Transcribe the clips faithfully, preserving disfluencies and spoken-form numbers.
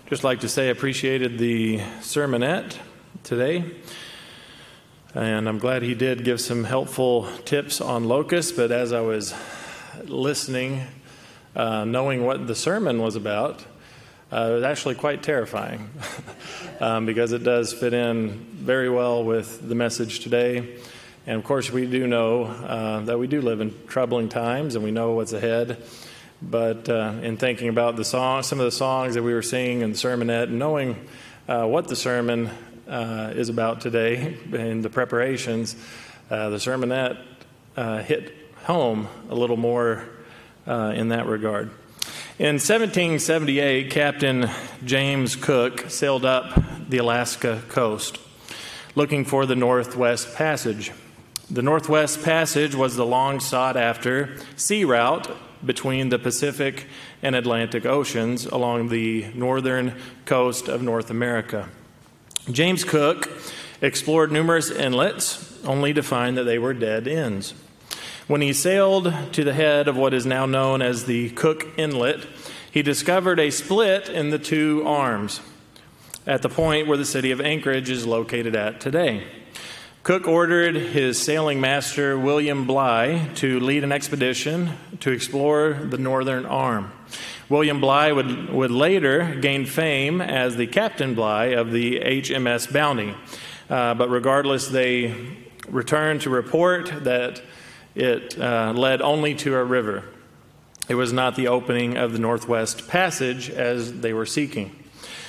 Just like to say I appreciated the sermonette today, and I'm glad he did give some helpful tips on locusts, but as I was listening, uh, knowing what the sermon was about, uh, it was actually quite terrifying um, because it does fit in very well with the message today. And of course, we do know uh, that we do live in troubling times, and we know what's ahead. But uh, in thinking about the song, some of the songs that we were singing in the sermonette, and knowing uh, what the sermon uh, is about today and the preparations, uh, the sermonette uh, hit home a little more uh, in that regard. In seventeen seventy-eight, Captain James Cook sailed up the Alaska coast looking for the Northwest Passage. The Northwest Passage was the long sought-after sea route between the Pacific and Atlantic Oceans along the northern coast of North America. James Cook explored numerous inlets, only to find that they were dead ends. When he sailed to the head of what is now known as the Cook Inlet, he discovered a split in the two arms at the point where the city of Anchorage is located at today. Cook ordered his sailing master, William Bligh, to lead an expedition to explore the northern arm. William Bligh would, would later gain fame as the Captain Bligh of the H M S Bounty. Uh, but regardless, they returned to report that it uh, led only to a river. It was not the opening of the Northwest Passage as they were seeking.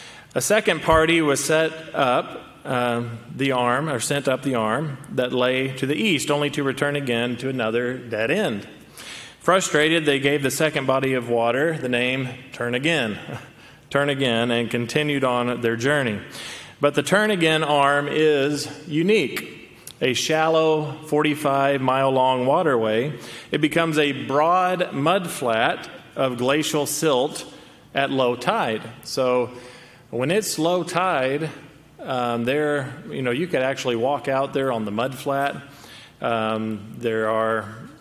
A second party was set up Uh, the arm, or sent up the arm that lay to the east, only to return again to another dead end. Frustrated, they gave the second body of water the name Turn Again, Turn Again, and continued on their journey. But the Turn Again arm is unique. A shallow forty-five mile long waterway, it becomes a broad mud flat of glacial silt at low tide. So when it's low tide, Um, there, you know, you could actually walk out there on the mud flat. Um, there are,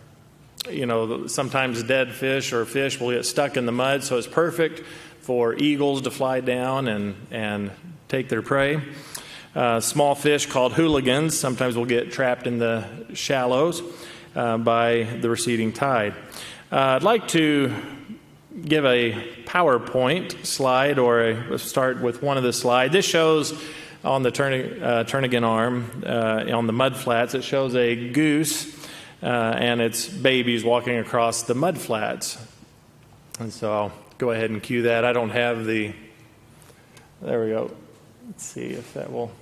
you know, sometimes dead fish or fish will get stuck in the mud, so it's perfect for eagles to fly down and, and take their prey. Uh, small fish called hooligans sometimes will get trapped in the shallows uh, by the receding tide. Uh, I'd like to give a PowerPoint slide, or a, let's start with one of the slides. This shows on the turn, uh, turn again arm, uh, on the mud flats, it shows a goose uh, and its babies walking across the mud flats. And so I'll go ahead and cue that. I don't have the, there we go. Let's see if that will.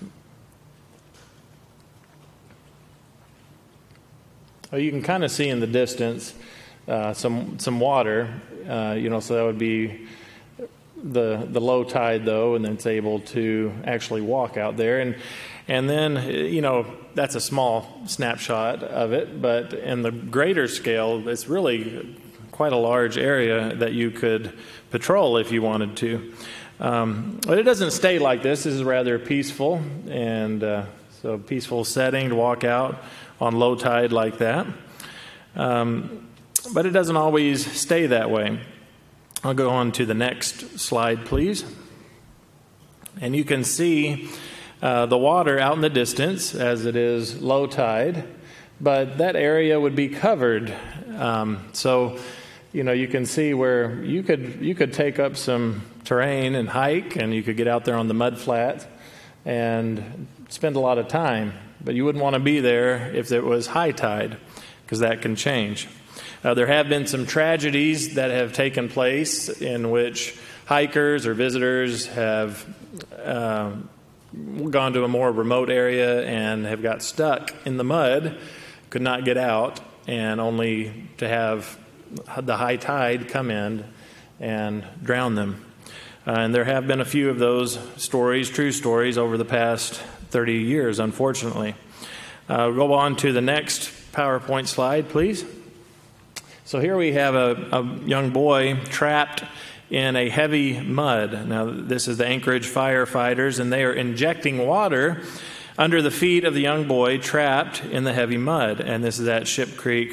Oh, you can kind of see in the distance uh, some some water, uh, you know, so that would be the the low tide, though, and then it's able to actually walk out there. And and then, you know, that's a small snapshot of it, but in the greater scale, it's really quite a large area that you could patrol if you wanted to. Um, but it doesn't stay like this. This is rather peaceful, and uh, so peaceful setting to walk out on low tide like that. Um, but it doesn't always stay that way. I'll go on to the next slide, please. And you can see uh, the water out in the distance as it is low tide, but that area would be covered. Um, so, you know, you can see where you could you could take up some terrain and hike, and you could get out there on the mud flat and spend a lot of time. But you wouldn't want to be there if it was high tide, because that can change. Uh, there have been some tragedies that have taken place in which hikers or visitors have uh, gone to a more remote area and have got stuck in the mud, could not get out, and only to have the high tide come in and drown them. Uh, and there have been a few of those stories, true stories, over the past thirty years, unfortunately. Uh, go on to the next PowerPoint slide, please. So here we have a, a young boy trapped in a heavy mud. Now, this is the Anchorage firefighters, and they are injecting water under the feet of the young boy trapped in the heavy mud. And this is at Ship Creek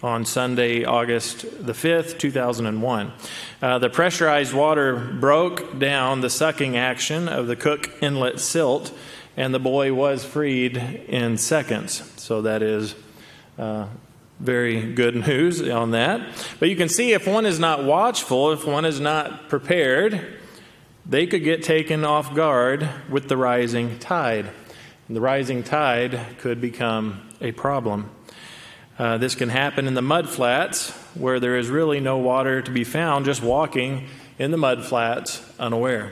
on Sunday, August the fifth, two thousand one. Uh, the pressurized water broke down the sucking action of the Cook Inlet silt, and the boy was freed in seconds. So that is uh, very good news on that. But you can see if one is not watchful, if one is not prepared, they could get taken off guard with the rising tide. And the rising tide could become a problem. Uh, this can happen in the mud flats where there is really no water to be found, just walking in the mud flats unaware.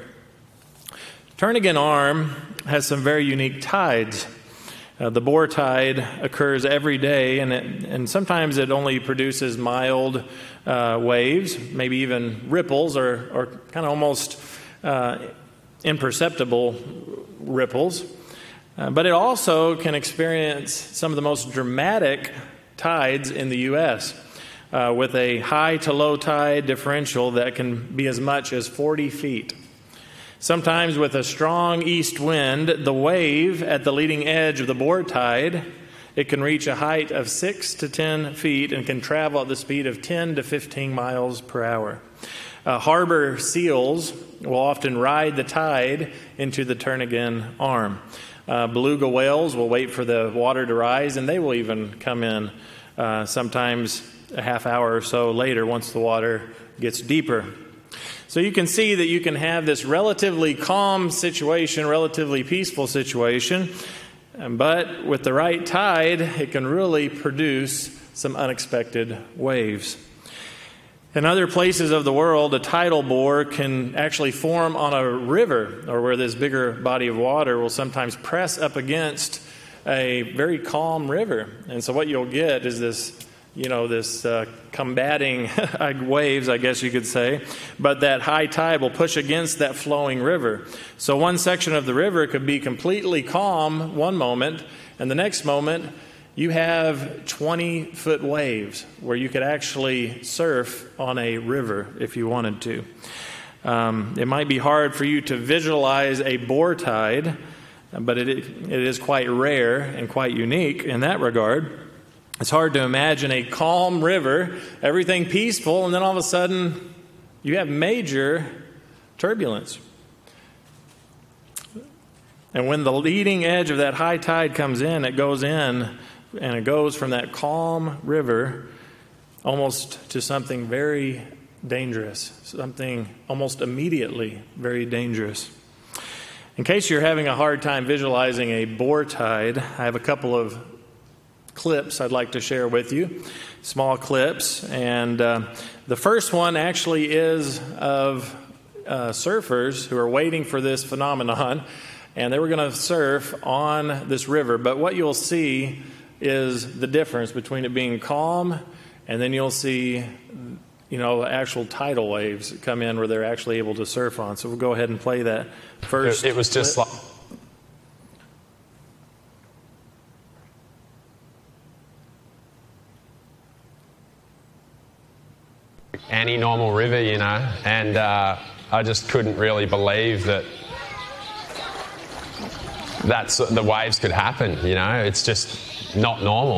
Turnagain Arm has some very unique tides. Uh, the Boar tide occurs every day, and it, and sometimes it only produces mild uh, waves, maybe even ripples, or, or kind of almost uh, imperceptible ripples. Uh, but it also can experience some of the most dramatic tides in the U S, uh, with a high to low tide differential that can be as much as forty feet. Sometimes with a strong east wind, the wave at the leading edge of the Boar tide, it can reach a height of six to ten feet and can travel at the speed of ten to fifteen miles per hour. Uh, harbor seals will often ride the tide into the Turnagain Arm. Uh, beluga whales will wait for the water to rise, and they will even come in uh, sometimes a half hour or so later once the water gets deeper. So you can see that you can have this relatively calm situation, relatively peaceful situation, but with the right tide, it can really produce some unexpected waves. In other places of the world, a tidal bore can actually form on a river, or where this bigger body of water will sometimes press up against a very calm river. And so what you'll get is this, you know, this uh, combating waves, I guess you could say, but that high tide will push against that flowing river. So one section of the river could be completely calm one moment, and the next moment you have twenty-foot waves where you could actually surf on a river if you wanted to. Um, it might be hard for you to visualize a Boar tide, but it, it is quite rare and quite unique in that regard. It's hard to imagine a calm river, everything peaceful, and then all of a sudden you have major turbulence. And when the leading edge of that high tide comes in, it goes in, and it goes from that calm river almost to something very dangerous, something almost immediately very dangerous. In case you're having a hard time visualizing a Boar tide, I have a couple of clips I'd like to share with you, small clips. And uh, the first one actually is of uh, surfers who are waiting for this phenomenon, and they were going to surf on this river. But what you'll see is the difference between it being calm, and then you'll see, you know, actual tidal waves come in where they're actually able to surf on. So we'll go ahead and play that first. It, it was just clip. like any normal river, you know, and uh, I just couldn't really believe that that's the waves could happen, you know. It's just not normal.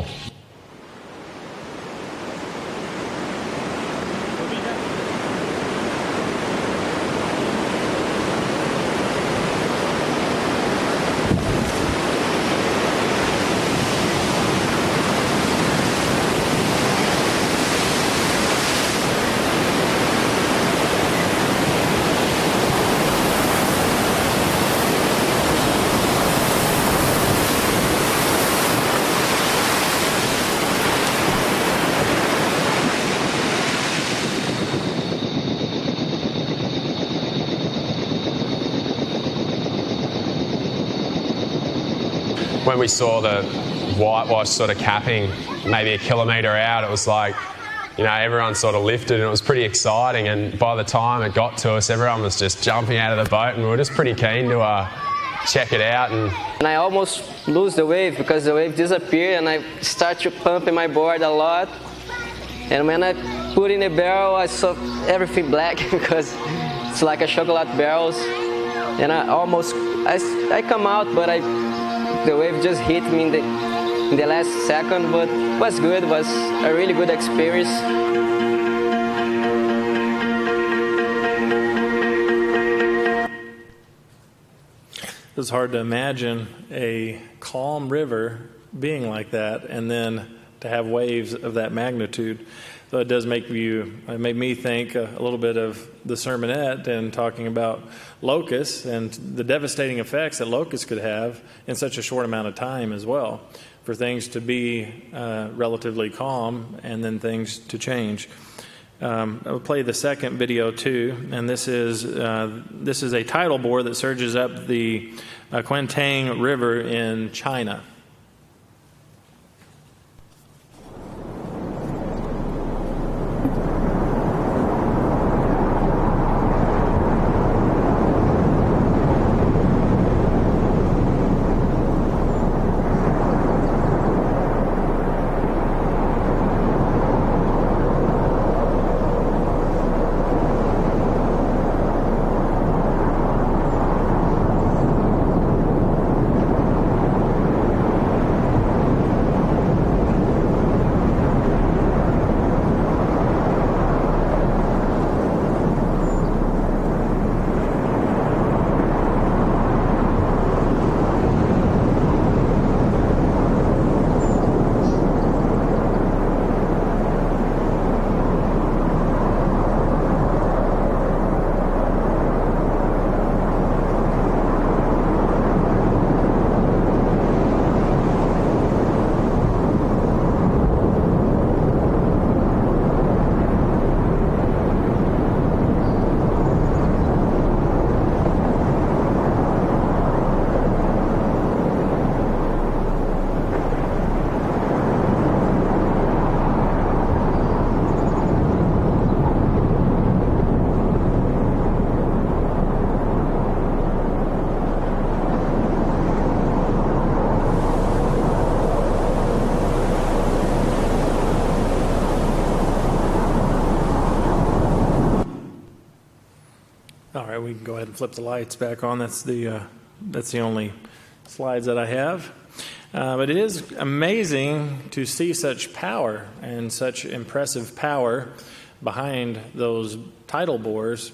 When we saw the whitewash sort of capping maybe a kilometre out, it was like, you know, everyone sort of lifted, and it was pretty exciting. And by the time it got to us, everyone was just jumping out of the boat, and we were just pretty keen to uh, check it out. And, and I almost lose the wave because the wave disappeared, and I start to pump in my board a lot. And when I put in the barrel, I saw everything black because it's like a chocolate barrels. And I almost, I, I come out, but I. The wave just hit me in the in the last second, but it was good. It was a really good experience. It's hard to imagine a calm river being like that, and then to have waves of that magnitude. So it does make you, it made me think a, a little bit of the sermonette and talking about locusts and the devastating effects that locusts could have in such a short amount of time as well, for things to be uh, relatively calm and then things to change. Um, I'll play the second video too, and this is uh, this is a tidal bore that surges up the uh, Quentang River in China. All right, we can go ahead and flip the lights back on. That's the uh, that's the only slides that I have. Uh, but it is amazing to see such power and such impressive power behind those tidal bores,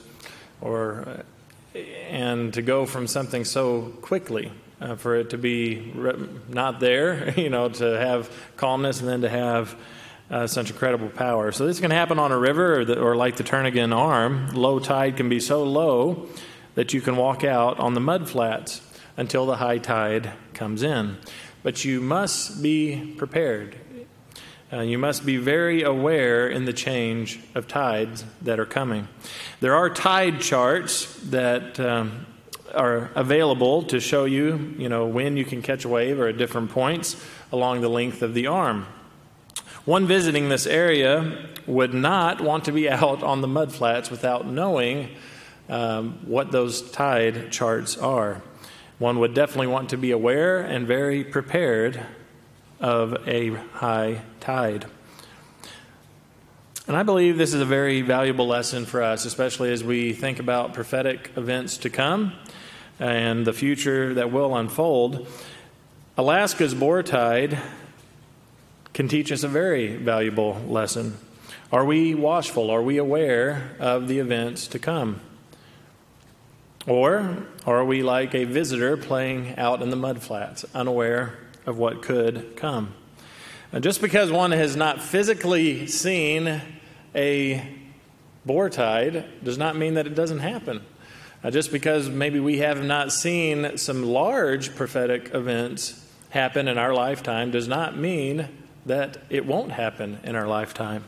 or uh, and to go from something so quickly, uh, for it to be re- not there, you know, to have calmness and then to have Uh, such incredible power. So this can happen on a river, or, the, or like the Turnagain Arm. Low tide can be so low that you can walk out on the mud flats until the high tide comes in. But you must be prepared. Uh, you must be very aware in the change of tides that are coming. There are tide charts that um, are available to show you, you know, when you can catch a wave or at different points along the length of the arm. One visiting this area would not want to be out on the mud flats without knowing um, what those tide charts are. One would definitely want to be aware and very prepared of a high tide. And I believe this is a very valuable lesson for us, especially as we think about prophetic events to come and the future that will unfold. Alaska's bore tide can teach us a very valuable lesson. Are we watchful? Are we aware of the events to come? Or are we like a visitor playing out in the mud flats, unaware of what could come? And just because one has not physically seen a bore tide does not mean that it doesn't happen. Uh, just because maybe we have not seen some large prophetic events happen in our lifetime does not mean that it won't happen in our lifetime.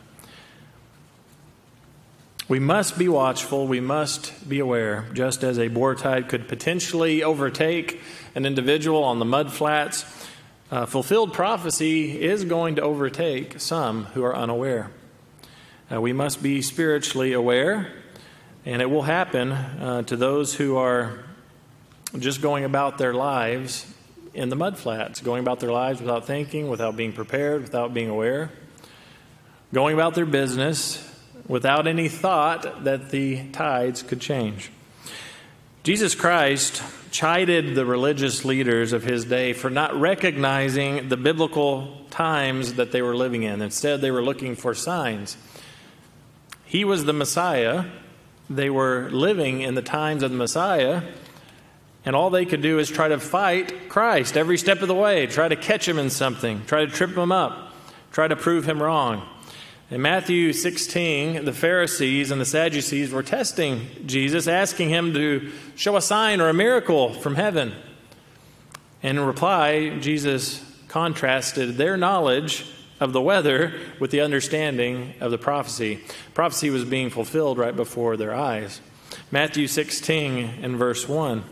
We must be watchful. We must be aware. Just as a bore tide could potentially overtake an individual on the mud flats, uh, fulfilled prophecy is going to overtake some who are unaware. Uh, we must be spiritually aware, and it will happen uh, to those who are just going about their lives in the mud flats, going about their lives without thinking, without being prepared, without being aware, going about their business without any thought that the tides could change. Jesus Christ chided the religious leaders of his day for not recognizing the biblical times that they were living in. Instead, they were looking for signs. He was the Messiah. They were living in the times of the Messiah, and all they could do is try to fight Christ every step of the way, try to catch him in something, try to trip him up, try to prove him wrong. In Matthew sixteen, the Pharisees and the Sadducees were testing Jesus, asking him to show a sign or a miracle from heaven. And in reply, Jesus contrasted their knowledge of the weather with the understanding of the prophecy. Prophecy was being fulfilled right before their eyes. Matthew sixteen and verse one.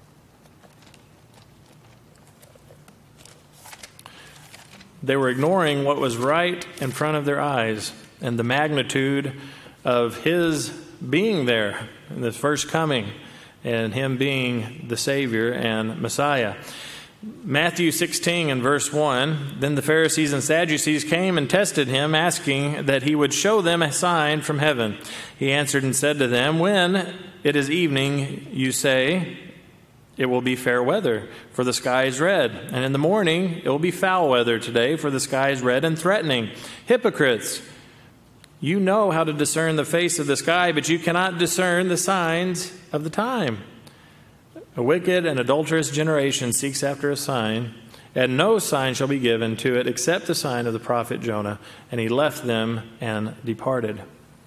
They were ignoring what was right in front of their eyes and the magnitude of his being there in this first coming and him being the Savior and Messiah. Matthew sixteen and verse one, then the Pharisees and Sadducees came and tested him, asking that he would show them a sign from heaven. He answered and said to them, when it is evening, you say, it will be fair weather, for the sky is red. And in the morning, it will be foul weather today, for the sky is red and threatening. Hypocrites, you know how to discern the face of the sky, but you cannot discern the signs of the time. A wicked and adulterous generation seeks after a sign, and no sign shall be given to it except the sign of the prophet Jonah. And he left them and departed.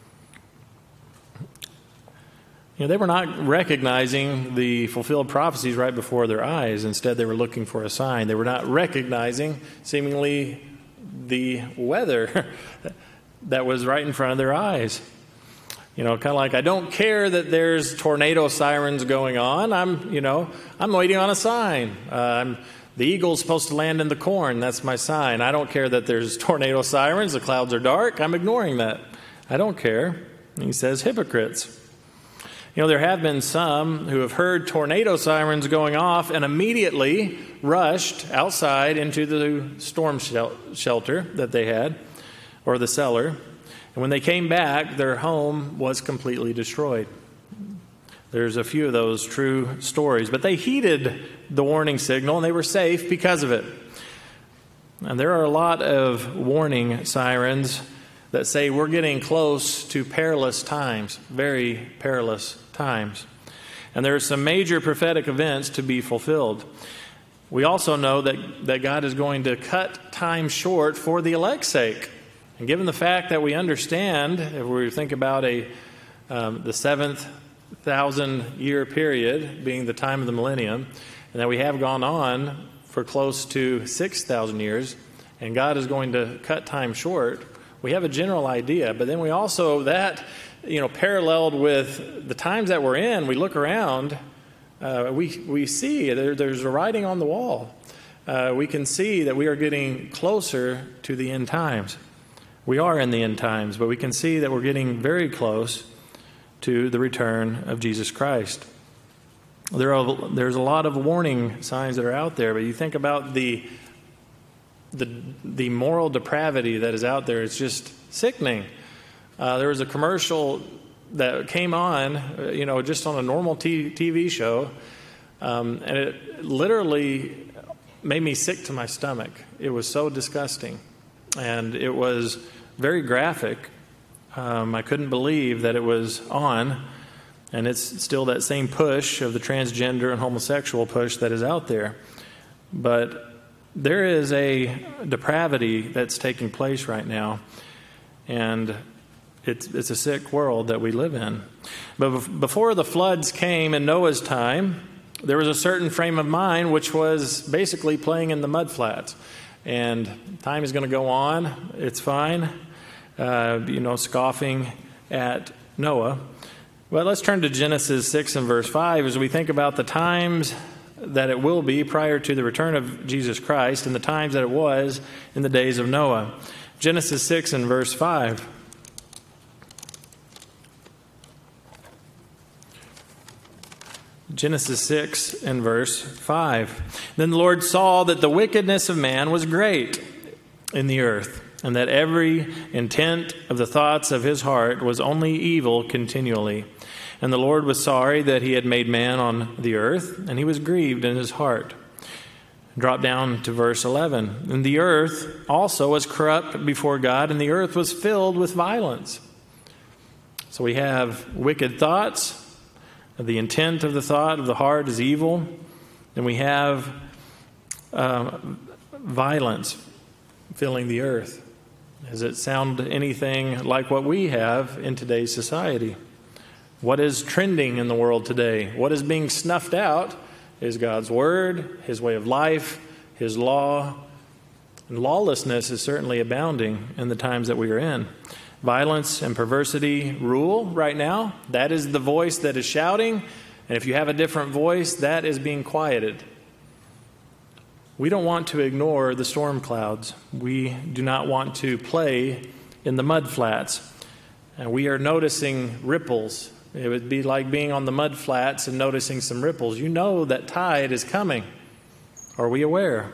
You know, they were not recognizing the fulfilled prophecies right before their eyes. Instead, they were looking for a sign. They were not recognizing, seemingly, the weather that was right in front of their eyes. You know, kind of like, I don't care that there's tornado sirens going on. I'm, you know, I'm waiting on a sign. Uh, I'm, the eagle's supposed to land in the corn. That's my sign. I don't care that there's tornado sirens. The clouds are dark. I'm ignoring that. I don't care. And he says, hypocrites. You know, there have been some who have heard tornado sirens going off and immediately rushed outside into the storm shel- shelter that they had, or the cellar. And when they came back, their home was completely destroyed. There's a few of those true stories. But they heeded the warning signal, and they were safe because of it. And there are a lot of warning sirens that say we're getting close to perilous times, very perilous times. And there are some major prophetic events to be fulfilled. We also know that, that God is going to cut time short for the elect's sake. And given the fact that we understand, if we think about a um, the seventh thousand year period being the time of the millennium, and that we have gone on for close to six thousand years, and God is going to cut time short, we have a general idea. But then we also, that, you know, paralleled with the times that we're in, we look around, uh, we we see there, there's a writing on the wall. Uh, we can see that we are getting closer to the end times. We are in the end times, but we can see that we're getting very close to the return of Jesus Christ. There are there's a lot of warning signs that are out there, but you think about the the the moral depravity that is out there. It's just sickening. Uh, there was a commercial that came on, uh, you know, just on a normal t- TV show, um, and it literally made me sick to my stomach. It was so disgusting, and it was very graphic. Um, I couldn't believe that it was on, and it's still that same push of the transgender and homosexual push that is out there. But there is a depravity that's taking place right now, and it's it's a sick world that we live in. But before the floods came in Noah's time, there was a certain frame of mind which was basically playing in the mudflats. And time is going to go on. It's fine, uh, you know, scoffing at Noah. Well, let's turn to Genesis six and verse five as we think about the times that it will be prior to the return of Jesus Christ and the times that it was in the days of Noah. Genesis six and verse five. Genesis six and verse five. Then the Lord saw that the wickedness of man was great in the earth, and that every intent of the thoughts of his heart was only evil continually. And the Lord was sorry that he had made man on the earth, and he was grieved in his heart. Drop down to verse eleven. And the earth also was corrupt before God, and the earth was filled with violence. So we have wicked thoughts. The intent of the thought of the heart is evil. And we have uh, violence filling the earth. Does it sound anything like what we have in today's society? What is trending in the world today? What is being snuffed out is God's word, his way of life, his law. And lawlessness is certainly abounding in the times that we are in. Violence and perversity rule right now. That is the voice that is shouting. And if you have a different voice, that is being quieted. We don't want to ignore the storm clouds. We do not want to play in the mud flats. And we are noticing ripples. It would be like being on the mud flats and noticing some ripples. You know that tide is coming. Are we aware?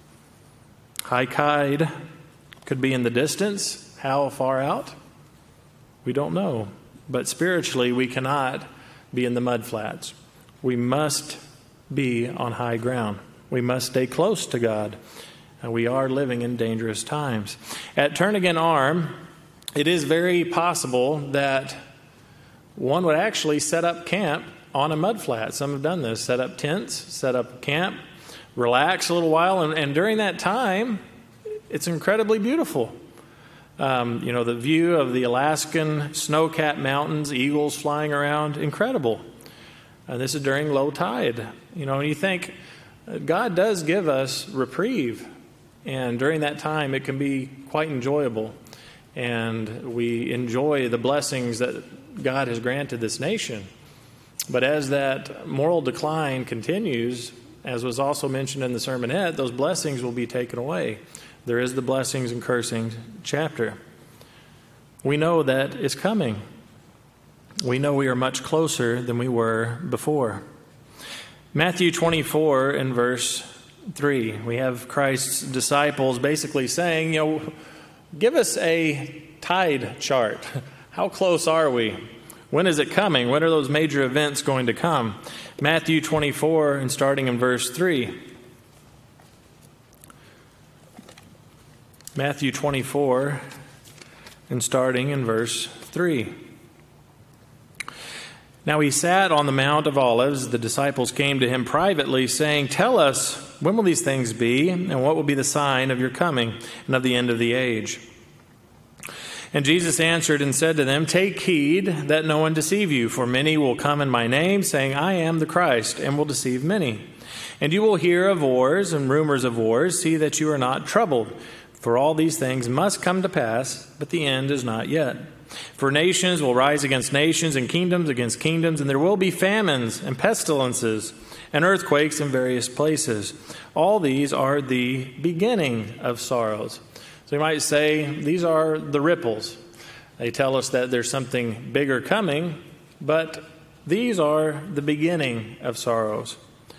High tide could be in the distance. How far out? We don't know. But spiritually, we cannot be in the mud flats. We must be on high ground. We must stay close to God. And we are living in dangerous times. At Turn Again Arm, it is very possible that one would actually set up camp on a mud flat. Some have done this. Set up tents, set up camp, relax a little while. And, and during that time, it's incredibly beautiful. Um, you know, the view of the Alaskan snow-capped mountains, eagles flying around, incredible. And this is during low tide. You know, and you think, God does give us reprieve, and during that time it can be quite enjoyable, and we enjoy the blessings that God has granted this nation. But as that moral decline continues, as was also mentioned in the sermonette, those blessings will be taken away. There is the blessings and cursings chapter. We know that it's coming. We know we are much closer than we were before. Matthew twenty-four and verse three, we have Christ's disciples basically saying, you know, give us a tide chart. How close are we? When is it coming? When are those major events going to come? Matthew twenty-four and starting in verse three. Matthew twenty-four and starting in verse three. Now he sat on the Mount of Olives. The disciples came to him privately, saying, Tell us, when will these things be, and what will be the sign of your coming and of the end of the age? And Jesus answered and said to them, Take heed that no one deceive you, for many will come in my name, saying, I am the Christ, and will deceive many. And you will hear of wars and rumors of wars. See that you are not troubled, for all these things must come to pass, but the end is not yet. For nations will rise against nations, and kingdoms against kingdoms, and there will be famines and pestilences and earthquakes in various places. All these are the beginning of sorrows. So you might say these are the ripples. They tell us that there's something bigger coming, but these are the beginning of sorrows.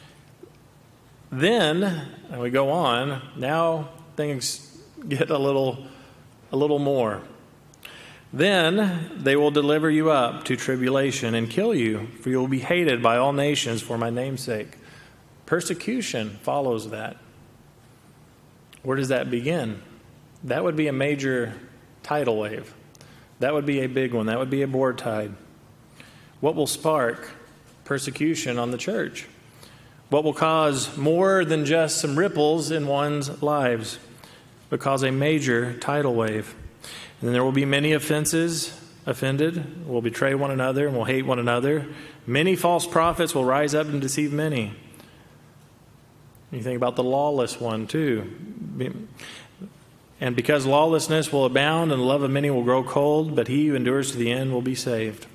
Then, and we go on, now things get a little, a little more. Then they will deliver you up to tribulation and kill you, for you will be hated by all nations for my name's sake. Persecution follows that. Where does that begin? That would be a major tidal wave. That would be a big one. That would be a board tide. What will spark persecution on the church? What will cause more than just some ripples in one's lives, but cause a major tidal wave? And there will be many offenses, offended, will betray one another, and will hate one another. Many false prophets will rise up and deceive many. You think about the lawless one, too. And because lawlessness will abound and the love of many will grow cold, but he who endures to the end will be saved.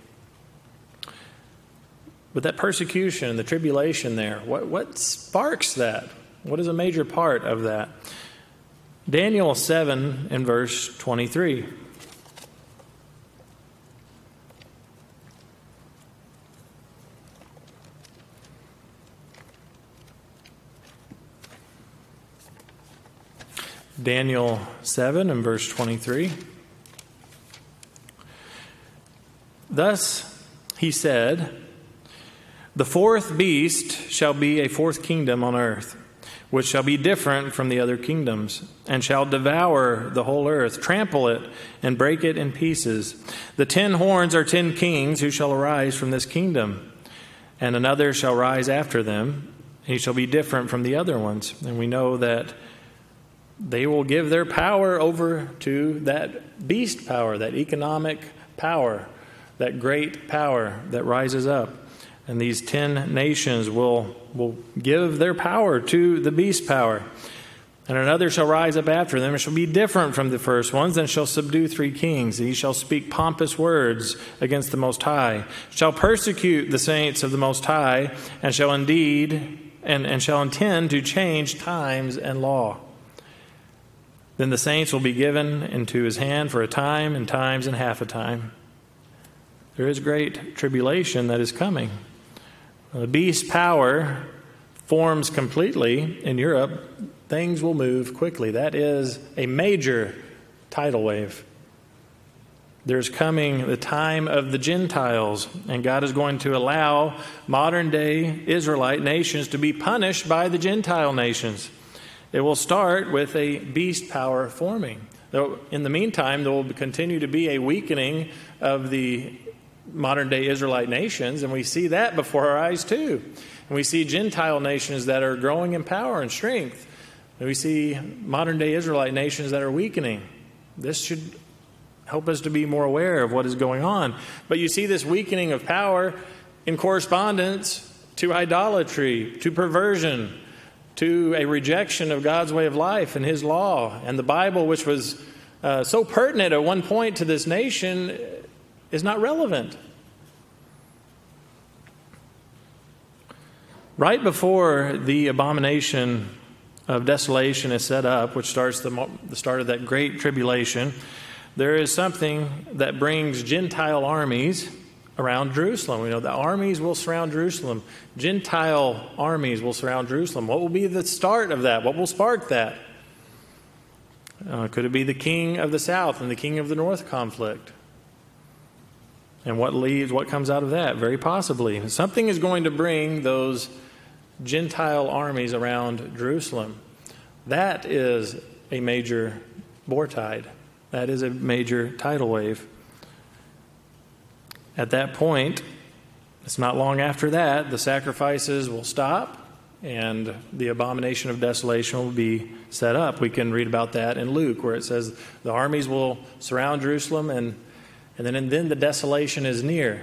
But that persecution, the tribulation there, what, what sparks that? What is a major part of that? Daniel seven and verse twenty-three. Daniel seven and verse twenty-three. Thus he said, "The fourth beast shall be a fourth kingdom on earth, which shall be different from the other kingdoms, and shall devour the whole earth, trample it, and break it in pieces. The ten horns are ten kings who shall arise from this kingdom, and another shall rise after them. He shall be different from the other ones." And we know that they will give their power over to that beast power, that economic power, that great power that rises up. And these ten nations will, will give their power to the beast power. And another shall rise up after them, and shall be different from the first ones, and shall subdue three kings. He shall speak pompous words against the Most High, shall persecute the saints of the Most High, and shall indeed and, and shall intend to change times and law. Then the saints will be given into his hand for a time, and times and half a time. There is great tribulation that is coming. The beast power forms completely in Europe. Things will move quickly. That is a major tidal wave. There's coming the time of the Gentiles, and God is going to allow modern-day Israelite nations to be punished by the Gentile nations. It will start with a beast power forming. Though in the meantime, there will continue to be a weakening of the modern-day Israelite nations, and we see that before our eyes too. And we see Gentile nations that are growing in power and strength. And we see modern-day Israelite nations that are weakening. This should help us to be more aware of what is going on. But you see this weakening of power in correspondence to idolatry, to perversion, to a rejection of God's way of life and his law. And the Bible, which was uh, so pertinent at one point to this nation, is not relevant. Right before the abomination of desolation is set up, which starts the, the start of that great tribulation, there is something that brings Gentile armies around Jerusalem. We know the armies will surround Jerusalem. Gentile armies will surround Jerusalem. What will be the start of that? What will spark that? Uh, could it be the king of the south and the king of the north conflict? And what leads, what comes out of that? Very possibly. Something is going to bring those Gentile armies around Jerusalem. That is a major war tide. That is a major tidal wave. At that point, it's not long after that, the sacrifices will stop and the abomination of desolation will be set up. We can read about that in Luke, where it says the armies will surround Jerusalem, and And then, and then the desolation is near.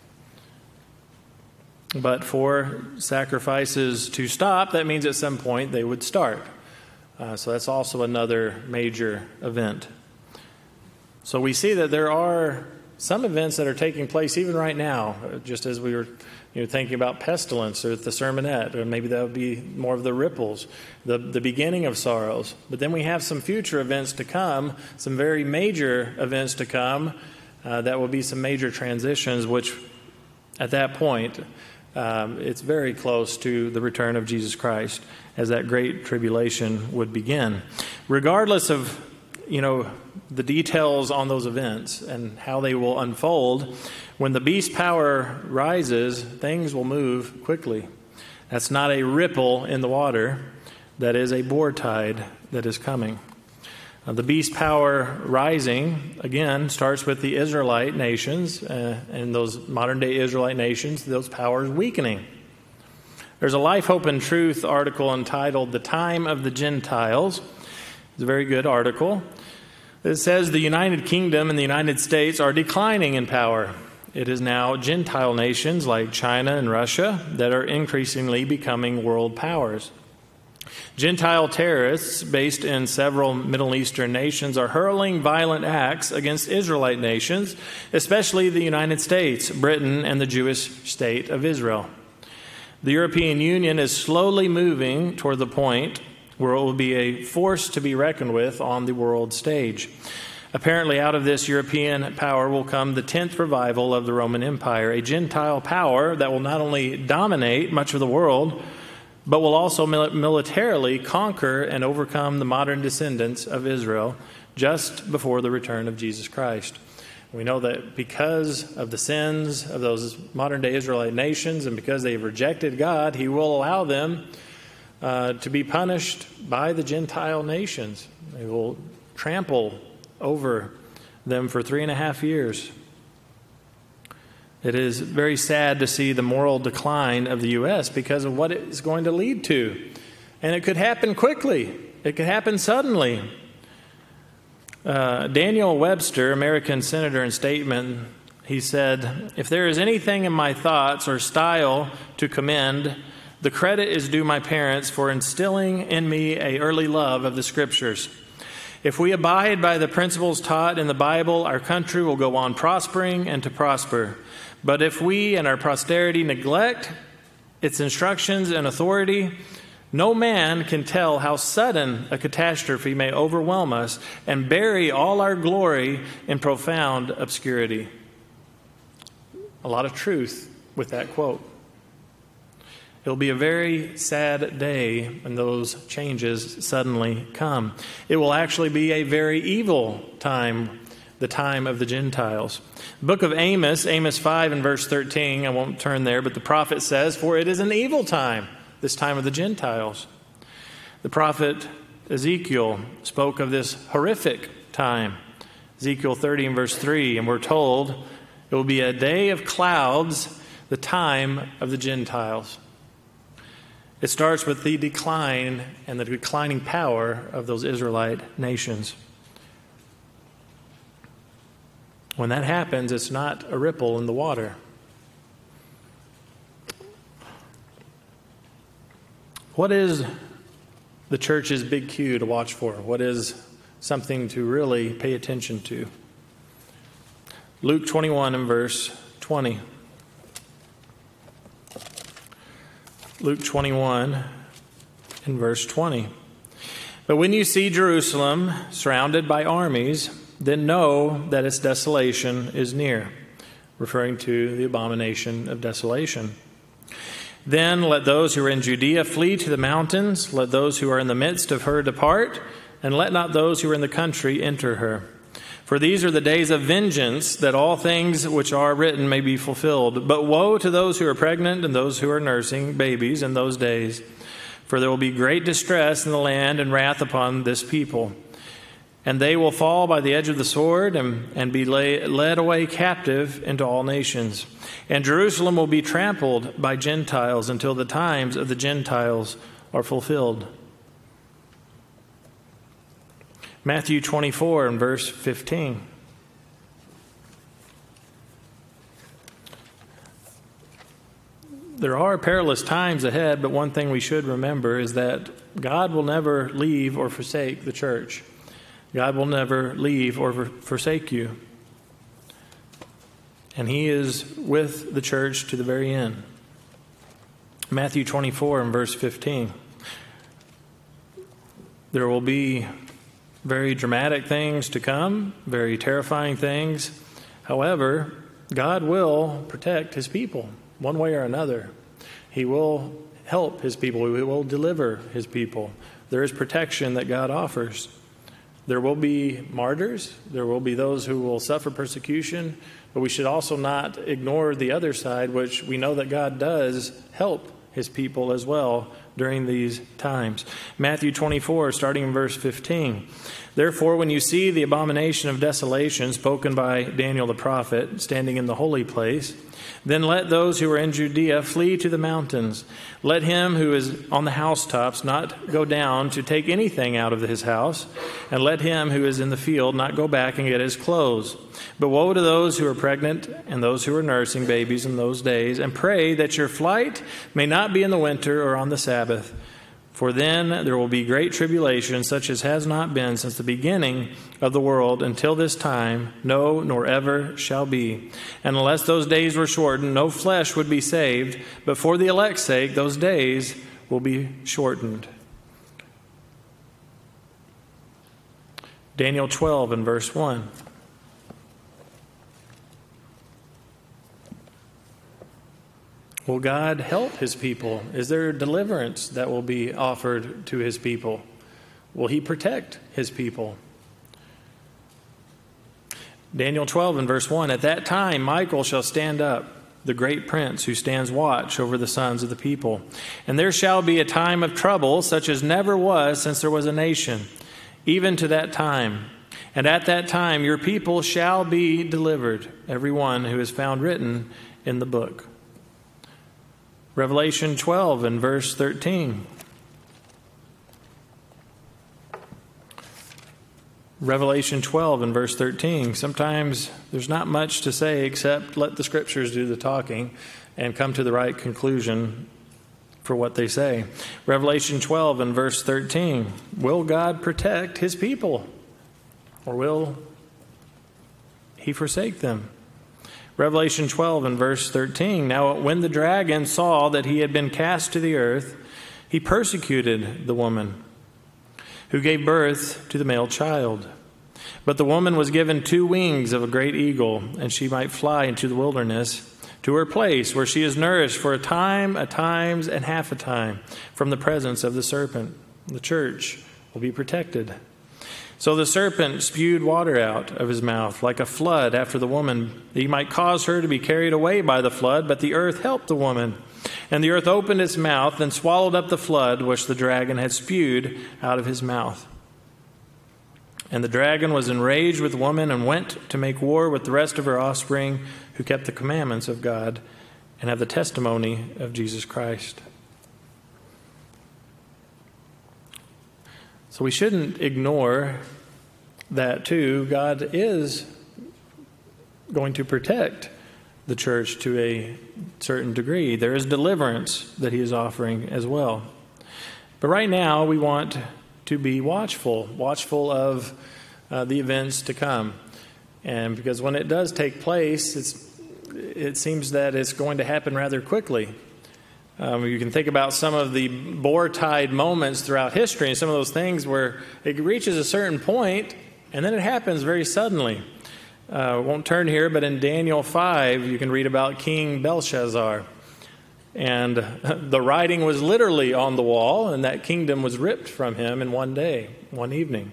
But for sacrifices to stop, that means at some point they would start. Uh, so that's also another major event. So we see that there are some events that are taking place even right now, just as we were you know, thinking about pestilence or the sermonette, or maybe that would be more of the ripples, the, the beginning of sorrows. But then we have some future events to come, some very major events to come. Uh, that will be some major transitions, which at that point, um, it's very close to the return of Jesus Christ as that great tribulation would begin. Regardless of, you know, the details on those events and how they will unfold, when the beast power rises, things will move quickly. That's not a ripple in the water. That is a boar tide that is coming. Uh, the beast power rising, again, starts with the Israelite nations, uh, and those modern-day Israelite nations, those powers weakening. There's a Life, Hope, and Truth article entitled "The Time of the Gentiles." It's a very good article. It says the United Kingdom and the United States are declining in power. It is now Gentile nations like China and Russia that are increasingly becoming world powers. Gentile terrorists based in several Middle Eastern nations are hurling violent acts against Israelite nations, especially the United States, Britain, and the Jewish state of Israel. The European Union is slowly moving toward the point where it will be a force to be reckoned with on the world stage. Apparently, out of this European power will come the tenth revival of the Roman Empire, a Gentile power that will not only dominate much of the world, but will also militarily conquer and overcome the modern descendants of Israel just before the return of Jesus Christ. We know that because of the sins of those modern-day Israelite nations and because they've rejected God, he will allow them uh, to be punished by the Gentile nations. They will trample over them for three and a half years. It is very sad to see the moral decline of the U S because of what it is going to lead to. And it could happen quickly. It could happen suddenly. Uh, Daniel Webster, American senator and statesman, he said, "If there is anything in my thoughts or style to commend, the credit is due my parents for instilling in me an early love of the Scriptures. If we abide by the principles taught in the Bible, our country will go on prospering and to prosper. But if we and our posterity neglect its instructions and authority, no man can tell how sudden a catastrophe may overwhelm us and bury all our glory in profound obscurity." A lot of truth with that quote. It'll be a very sad day when those changes suddenly come. It will actually be a very evil time, the time of the Gentiles. The book of Amos, Amos five and verse thirteen, I won't turn there, but the prophet says, "For it is an evil time, this time of the Gentiles." The prophet Ezekiel spoke of this horrific time. Ezekiel thirty and verse three, and we're told it will be a day of clouds, the time of the Gentiles. It starts with the decline and the declining power of those Israelite nations. When that happens, it's not a ripple in the water. What is the church's big cue to watch for? What is something to really pay attention to? Luke twenty-one and verse twenty. Luke twenty-one and verse twenty. "But when you see Jerusalem surrounded by armies, then know that its desolation is near," referring to the abomination of desolation. "Then let those who are in Judea flee to the mountains. Let those who are in the midst of her depart, and let not those who are in the country enter her. For these are the days of vengeance, that all things which are written may be fulfilled. But woe to those who are pregnant and those who are nursing babies in those days. For there will be great distress in the land and wrath upon this people. And they will fall by the edge of the sword and, and be lay, led away captive into all nations. And Jerusalem will be trampled by Gentiles until the times of the Gentiles are fulfilled." Matthew twenty-four and verse fifteen. There are perilous times ahead, but one thing we should remember is that God will never leave or forsake the church. God will never leave or forsake you. And he is with the church to the very end. Matthew twenty-four and verse fifteen. There will be very dramatic things to come, very terrifying things. However, God will protect his people one way or another. He will help his people. He will deliver his people. There is protection that God offers. There will be martyrs. There will be those who will suffer persecution. But we should also not ignore the other side, which we know that God does help his people as well during these times. Matthew twenty-four, starting in verse fifteen. "Therefore, when you see the abomination of desolation spoken by Daniel the prophet standing in the holy place, then let those who are in Judea flee to the mountains. Let him who is on the housetops not go down to take anything out of his house, and let him who is in the field not go back and get his clothes. But woe to those who are pregnant and those who are nursing babies in those days, and pray that your flight may not be in the winter or on the Sabbath. For then there will be great tribulation, such as has not been since the beginning of the world until this time, no, nor ever shall be. And unless those days were shortened, no flesh would be saved, but for the elect's sake, those days will be shortened." Daniel twelve and verse one. Will God help his people? Is there deliverance that will be offered to his people? Will he protect his people? Daniel twelve and verse one, at that time Michael shall stand up, the great prince who stands watch over the sons of the people. And there shall be a time of trouble, such as never was since there was a nation, even to that time. And at that time your people shall be delivered, every one who is found written in the book. Revelation twelve and verse thirteen. Revelation twelve and verse thirteen. Sometimes there's not much to say except let the scriptures do the talking and come to the right conclusion for what they say. Revelation twelve and verse thirteen. Will God protect his people, or will he forsake them? Revelation twelve and verse thirteen. Now when the dragon saw that he had been cast to the earth, he persecuted the woman who gave birth to the male child. But the woman was given two wings of a great eagle, and she might fly into the wilderness to her place where she is nourished for a time, a times, and half a time from the presence of the serpent. The church will be protected. So the serpent spewed water out of his mouth like a flood after the woman, that he might cause her to be carried away by the flood. But the earth helped the woman. And the earth opened its mouth and swallowed up the flood which the dragon had spewed out of his mouth. And the dragon was enraged with the woman and went to make war with the rest of her offspring who kept the commandments of God and have the testimony of Jesus Christ. So we shouldn't ignore that too. God is going to protect the church to a certain degree. There is deliverance that he is offering as well. But right now we want to be watchful, watchful of uh, the events to come. And because when it does take place, it's, it seems that it's going to happen rather quickly. Um, you can think about some of the bore-tide moments throughout history and some of those things where it reaches a certain point and then it happens very suddenly. I uh, won't turn here, but in Daniel five, you can read about King Belshazzar. And the writing was literally on the wall, and that kingdom was ripped from him in one day, one evening.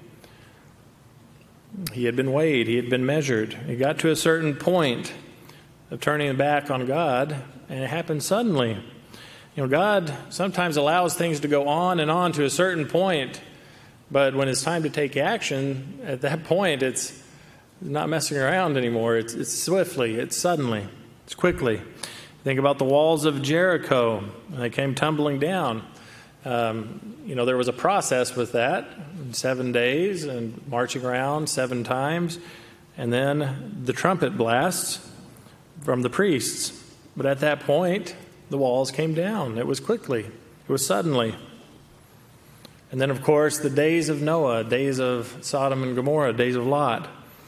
He had been weighed, he had been measured. He got to a certain point of turning back on God, and it happened suddenly. You know, God sometimes allows things to go on and on to a certain point, but when it's time to take action, at that point, it's not messing around anymore. It's, it's swiftly, it's suddenly, it's quickly. Think about the walls of Jericho when they came tumbling down. Um, you know, there was a process with that, seven days and marching around seven times, and then the trumpet blasts from the priests. But at that point, the walls came down. It was quickly. It was suddenly. And then, of course, the days of Noah, days of Sodom and Gomorrah, days of Lot.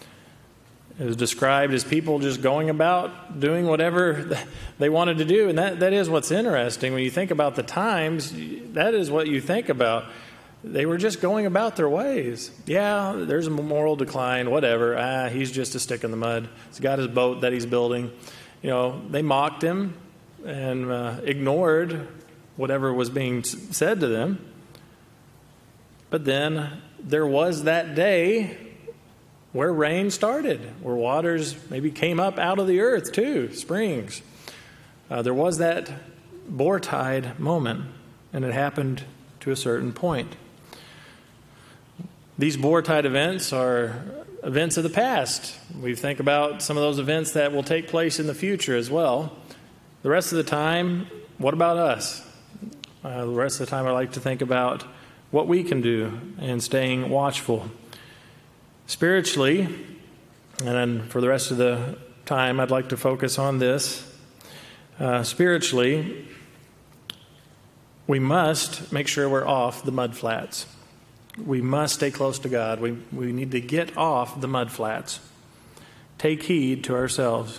It was described as people just going about doing whatever they wanted to do. And that, that is what's interesting. When you think about the times, that is what you think about. They were just going about their ways. Yeah, there's a moral decline, whatever. Ah, he's just a stick in the mud. He's got his boat that he's building. You know, they mocked him and uh, ignored whatever was being said to them. But then there was that day where rain started, where waters maybe came up out of the earth too, springs. Uh, there was that bore-tide moment, and it happened to a certain point. These bore-tide events are events of the past. We think about some of those events that will take place in the future as well. The rest of the time, what about us? Uh, the rest of the time I like to think about what we can do in staying watchful. Spiritually, and then for the rest of the time, I'd like to focus on this. Uh, spiritually, we must make sure we're off the mud flats. We must stay close to God. We, we need to get off the mud flats. Take heed to ourselves.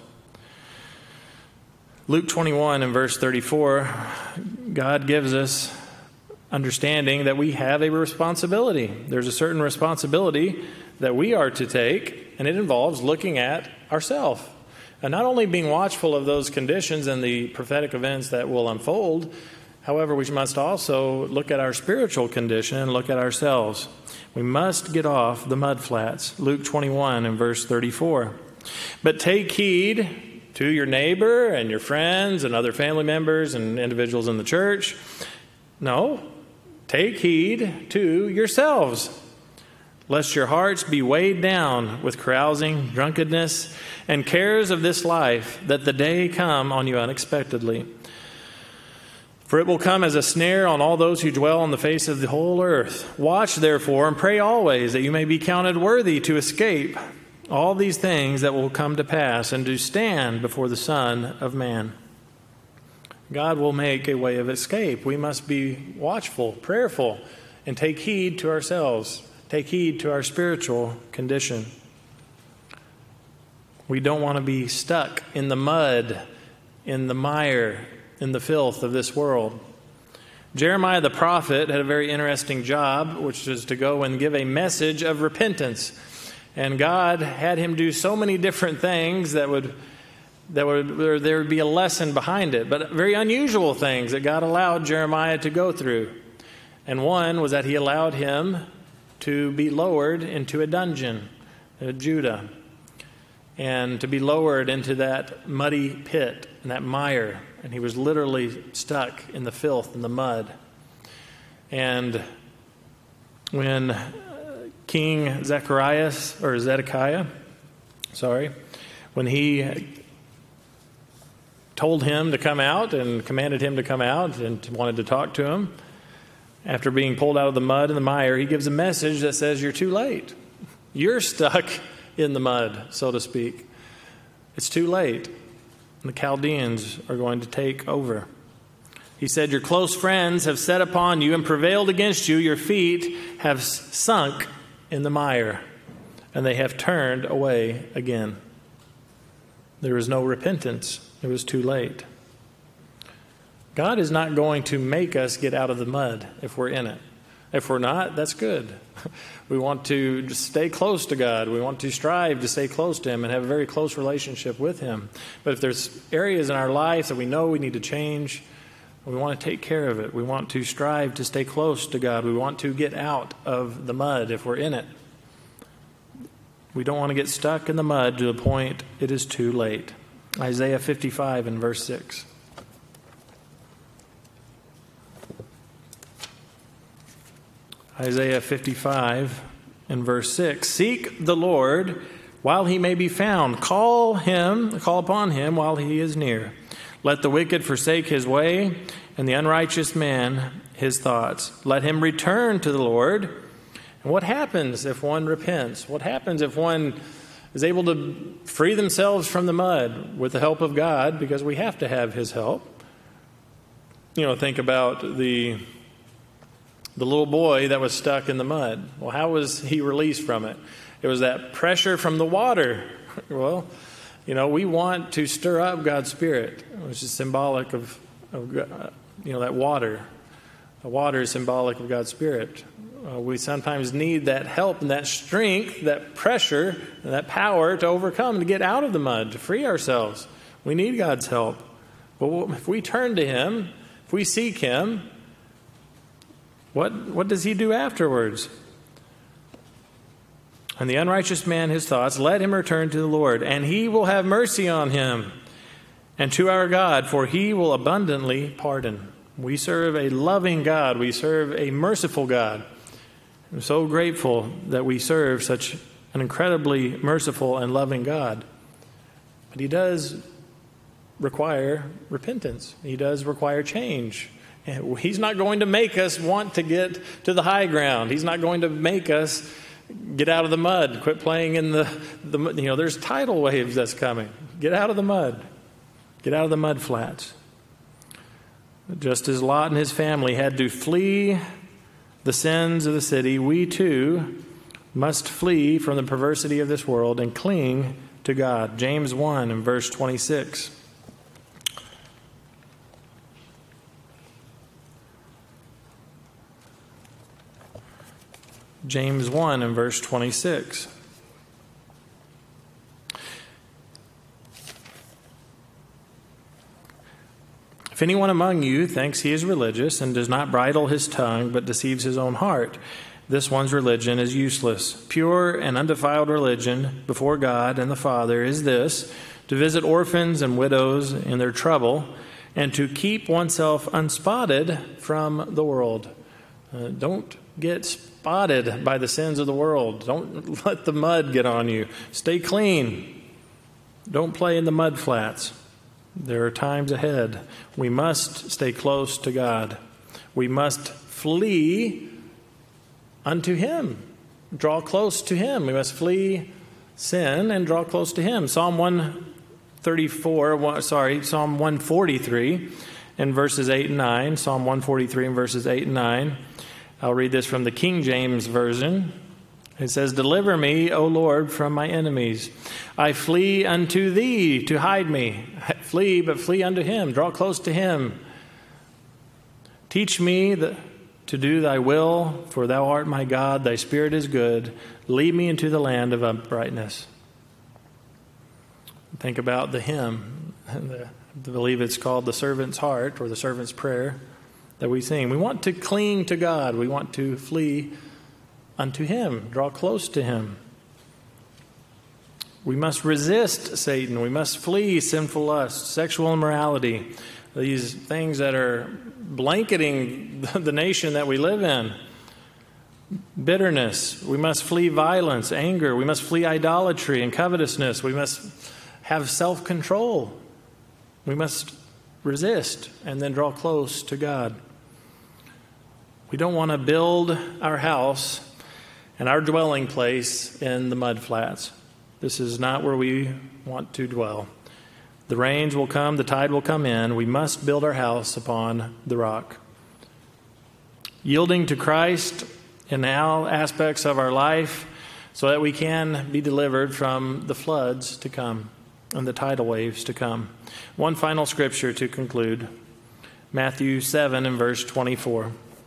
Luke twenty-one and verse thirty-four, God gives us understanding that we have a responsibility. There's a certain responsibility that we are to take, and it involves looking at ourselves. And not only being watchful of those conditions and the prophetic events that will unfold, however, we must also look at our spiritual condition and look at ourselves. We must get off the mud flats. Luke twenty-one and verse thirty-four. But take heed to your neighbor and your friends and other family members and individuals in the church. No, take heed to yourselves, lest your hearts be weighed down with carousing, drunkenness, and cares of this life, that the day come on you unexpectedly. For it will come as a snare on all those who dwell on the face of the whole earth. Watch, therefore, and pray always, that you may be counted worthy to escape all these things that will come to pass, and to stand before the Son of Man. God will make a way of escape. We must be watchful, prayerful, and take heed to ourselves. Take heed to our spiritual condition. We don't want to be stuck in the mud, in the mire, in the filth of this world. Jeremiah the prophet had a very interesting job, which is to go and give a message of repentance. And God had him do so many different things that would that would there would be a lesson behind it, but very unusual things that God allowed Jeremiah to go through. And one was that he allowed him to be lowered into a dungeon, uh, Judah, and to be lowered into that muddy pit and that mire. And he was literally stuck in the filth and the mud. And when King Zacharias, or Zedekiah, sorry, when he told him to come out and commanded him to come out and wanted to talk to him, after being pulled out of the mud and the mire, he gives a message that says, you're too late. You're stuck in the mud, so to speak. It's too late. The Chaldeans are going to take over. He said, your close friends have set upon you and prevailed against you. Your feet have sunk in the mire, and they have turned away again. There was no repentance. It was too late. God is not going to make us get out of the mud if we're in it. If we're not, that's good. We want to stay close to God. We want to strive to stay close to Him and have a very close relationship with Him. But if there's areas in our life that we know we need to change, we want to take care of it. We want to strive to stay close to God. We want to get out of the mud if we're in it. We don't want to get stuck in the mud to the point it is too late. Isaiah fifty-five and verse six. Isaiah fifty-five and verse six. Seek the Lord while he may be found. Call him, call upon him while he is near. Let the wicked forsake his way, and the unrighteous man his thoughts. Let him return to the Lord. And what happens if one repents? What happens if one is able to free themselves from the mud with the help of God, because we have to have his help? You know, think about the the little boy that was stuck in the mud. Well, how was he released from it? It was that pressure from the water. Well, you know, we want to stir up God's Spirit, which is symbolic of, of uh, you know, that water. The water is symbolic of God's Spirit. Uh, we sometimes need that help and that strength, that pressure, and that power to overcome, to get out of the mud, to free ourselves. We need God's help. But if we turn to Him, if we seek Him, what, what does He do afterwards? And the unrighteous man his thoughts, let him return to the Lord, and He will have mercy on him, and to our God, for He will abundantly pardon. We serve a loving God. We serve a merciful God. I'm so grateful that we serve such an incredibly merciful and loving God. But He does require repentance. He does require change. He's not going to make us want to get to the high ground. He's not going to make us get out of the mud, quit playing in the, the you know, there's tidal waves that's coming. Get out of the mud. Get out of the mud flats. Just as Lot and his family had to flee the sins of the city, we too must flee from the perversity of this world and cling to God. James one and verse twenty-six. James one and verse twenty-six. If anyone among you thinks he is religious and does not bridle his tongue but deceives his own heart, this one's religion is useless. Pure and undefiled religion before God and the Father is this: to visit orphans and widows in their trouble, and to keep oneself unspotted from the world. Uh, don't get spotted by the sins of the world. Don't let the mud get on you. Stay clean. Don't play in the mud flats. There are times ahead. We must stay close to God. We must flee unto Him. Draw close to Him. We must flee sin and draw close to Him. Psalm one thirty-four, sorry, Psalm one forty-three and verses eight and nine. Psalm one forty-three and verses eight and nine. I'll read this from the King James Version. It says, "Deliver me, O Lord, from my enemies. I flee unto Thee to hide me." Flee, but flee unto Him. Draw close to Him. "Teach me the, to do Thy will, for Thou art my God. Thy Spirit is good. Lead me into the land of uprightness." Think about the hymn. I believe it's called "The Servant's Heart" or "The Servant's Prayer" that we sing. We want to cling to God. We want to flee unto Him. Draw close to Him. We must resist Satan. We must flee sinful lust, sexual immorality, these things that are blanketing the nation that we live in. Bitterness. We must flee violence, anger. We must flee idolatry and covetousness. We must have self-control. We must resist and then draw close to God. We don't want to build our house and our dwelling place in the mud flats. This is not where we want to dwell. The rains will come, the tide will come in. We must build our house upon the rock. Yielding to Christ in all aspects of our life so that we can be delivered from the floods to come and the tidal waves to come. One final scripture to conclude. Matthew seven and verse twenty-four.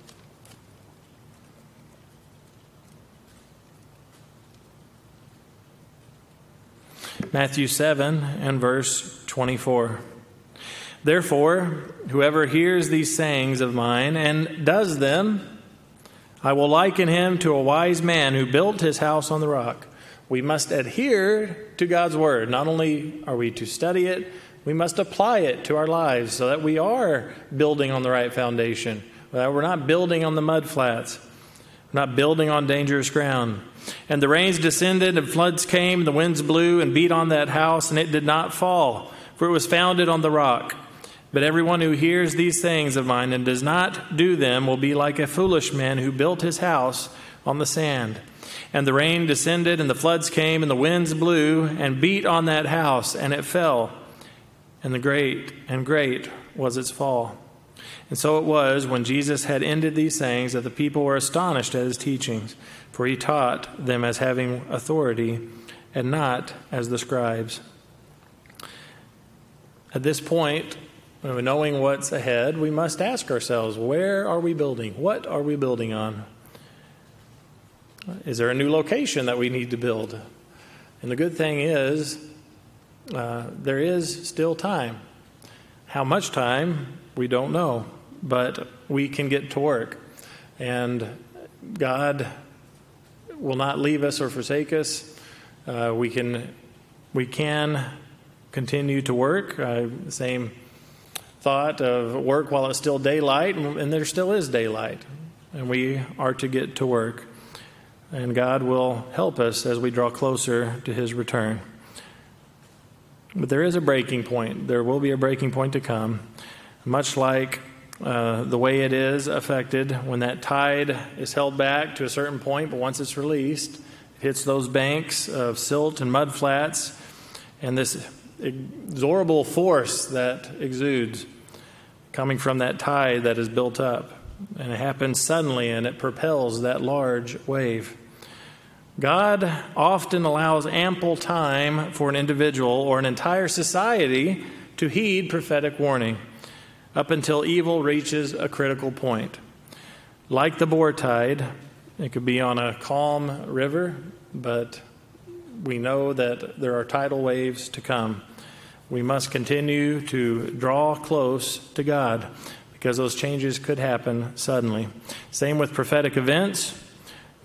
Matthew seven and verse twenty-four. "Therefore, whoever hears these sayings of mine and does them, I will liken him to a wise man who built his house on the rock." We must adhere to God's word. Not only are we to study it, we must apply it to our lives so that we are building on the right foundation. That we're not building on the mud flats. We're not building on dangerous ground. "And the rains descended, and floods came, and the winds blew and beat on that house, and it did not fall, for it was founded on the rock. But everyone who hears these things of mine and does not do them will be like a foolish man who built his house on the sand. And the rain descended, and the floods came, and the winds blew and beat on that house, and it fell. And the great and great was its fall. And so it was, when Jesus had ended these sayings, that the people were astonished at his teachings, for he taught them as having authority and not as the scribes." At this point, knowing what's ahead, we must ask ourselves, where are we building? What are we building on? Is there a new location that we need to build? And the good thing is, uh, there is still time. How much time, we don't know, but we can get to work. And God will not leave us or forsake us. Uh, we can we can continue to work. Uh, same thought of work while it's still daylight, and there still is daylight. And we are to get to work. And God will help us as we draw closer to His return. But there is a breaking point. There will be a breaking point to come. Much like uh, the way it is affected when that tide is held back to a certain point, but once it's released, it hits those banks of silt and mud flats, and this inexorable force that exudes coming from that tide that is built up. And it happens suddenly, and it propels that large wave. God often allows ample time for an individual or an entire society to heed prophetic warning up until evil reaches a critical point. Like the Boar tide, it could be on a calm river, but we know that there are tidal waves to come. We must continue to draw close to God, because those changes could happen suddenly. Same with prophetic events.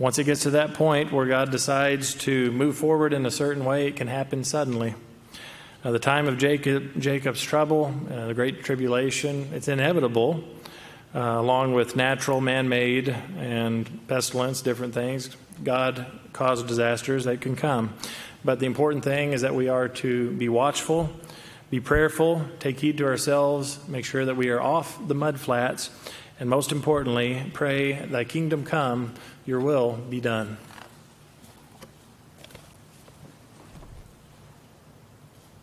Once it gets to that point where God decides to move forward in a certain way, it can happen suddenly. Uh, the time of Jacob, Jacob's trouble, uh, the great tribulation, it's inevitable, uh, along with natural, man-made, and pestilence, different things. God caused disasters that can come. But the important thing is that we are to be watchful, be prayerful, take heed to ourselves, make sure that we are off the mud flats, and most importantly, pray, thy kingdom come, your will be done.